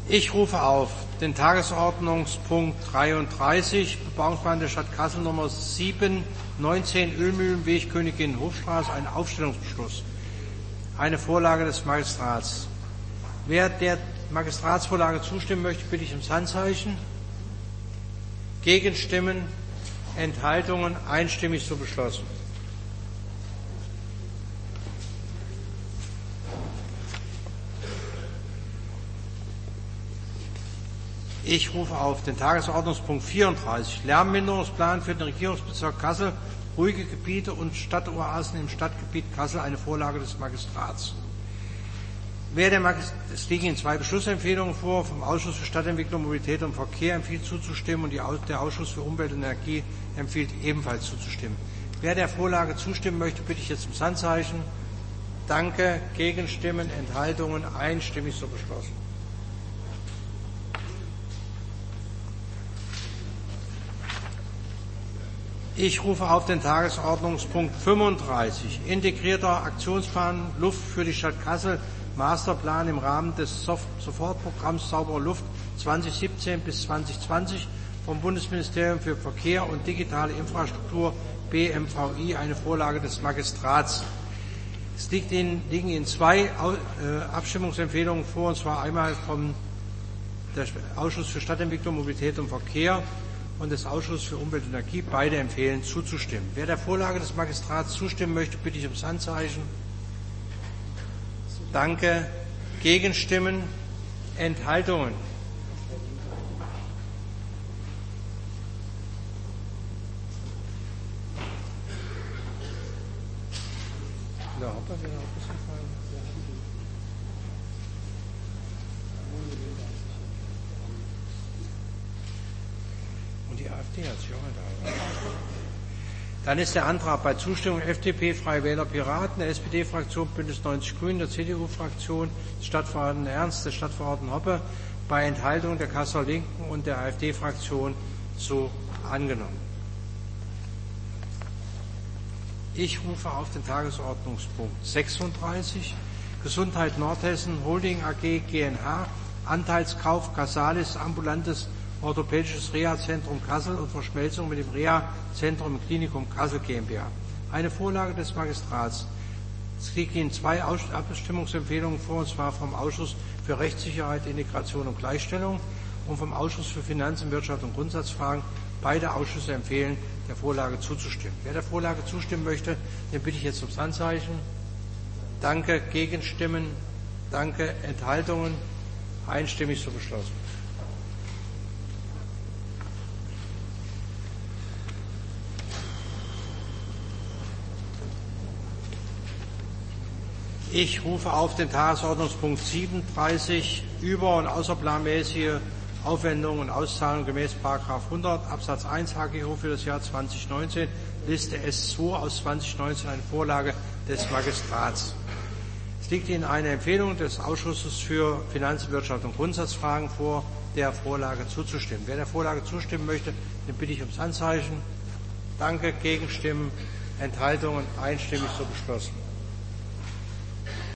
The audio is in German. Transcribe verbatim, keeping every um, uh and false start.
Ich rufe auf den Tagesordnungspunkt dreiunddreißig, Bebauungsplan der Stadt Kassel Nummer sieben neunzehn Ölmühlenweg, Königin-Hofstraße, einen Aufstellungsbeschluss. Eine Vorlage des Magistrats. Wer der Magistratsvorlage zustimmen möchte, bitte ich ums Handzeichen. Gegenstimmen, Enthaltungen, einstimmig so beschlossen. Ich rufe auf den Tagesordnungspunkt vierunddreißig, Lärmminderungsplan für den Regierungsbezirk Kassel, ruhige Gebiete und Stadtoasen im Stadtgebiet Kassel, eine Vorlage des Magistrats. Wer der Magist- es liegen Ihnen zwei Beschlussempfehlungen vor. Vom Ausschuss für Stadtentwicklung, Mobilität und Verkehr empfiehlt zuzustimmen und die, der Ausschuss für Umwelt und Energie empfiehlt ebenfalls zuzustimmen. Wer der Vorlage zustimmen möchte, bitte ich jetzt ums Handzeichen. Danke. Gegenstimmen, Enthaltungen, einstimmig so beschlossen. Ich rufe auf den Tagesordnungspunkt fünfunddreißig, integrierter Aktionsplan Luft für die Stadt Kassel, Masterplan im Rahmen des Sofortprogramms Saubere Luft zweitausendsiebzehn bis zweitausendzwanzig vom Bundesministerium für Verkehr und digitale Infrastruktur B M V I, eine Vorlage des Magistrats. Es liegt Ihnen, liegen Ihnen zwei äh, Abstimmungsempfehlungen vor, und zwar einmal vom der Ausschuss für Stadtentwicklung, Mobilität und Verkehr und des Ausschusses für Umwelt und Energie. Beide empfehlen zuzustimmen. Wer der Vorlage des Magistrats zustimmen möchte, bitte ich ums Handzeichen. Danke. Gegenstimmen, Enthaltungen. Ja, Hopper wäre auch ausgefallen. Und die AfD hat sich auch nicht da. Dann ist der Antrag bei Zustimmung F D P, Freie Wähler, Piraten, der S P D-Fraktion, Bündnis neunzig Grünen, der C D U-Fraktion, des Stadtverordneten Ernst, des Stadtverordneten Hoppe, bei Enthaltung der Kasseler Linken und der AfD-Fraktion so angenommen. Ich rufe auf den Tagesordnungspunkt sechsunddreißig, Gesundheit Nordhessen, Holding A G GmbH, Anteilskauf Casalis, ambulantes Orthopädisches Reha-Zentrum Kassel und Verschmelzung mit dem Reha-Zentrum Klinikum Kassel GmbH. Eine Vorlage des Magistrats. Es liegen Ihnen zwei Abstimmungsempfehlungen vor, und zwar vom Ausschuss für Rechtssicherheit, Integration und Gleichstellung und vom Ausschuss für Finanzen, Wirtschaft und Grundsatzfragen. Beide Ausschüsse empfehlen, der Vorlage zuzustimmen. Wer der Vorlage zustimmen möchte, den bitte ich jetzt ums Handzeichen. Danke. Gegenstimmen. Danke. Enthaltungen. Einstimmig so beschlossen. Ich rufe auf den Tagesordnungspunkt siebenunddreißig, über- und außerplanmäßige Aufwendungen und Auszahlungen gemäß Paragraph hundert Absatz eins H G O für das Jahr zweitausendneunzehn, Liste S zwei aus zweitausendneunzehn, eine Vorlage des Magistrats. Es liegt Ihnen eine Empfehlung des Ausschusses für Finanzen, Wirtschaft und Grundsatzfragen vor, der Vorlage zuzustimmen. Wer der Vorlage zustimmen möchte, den bitte ich ums Handzeichen. Danke. Gegenstimmen, Enthaltungen, einstimmig so beschlossen.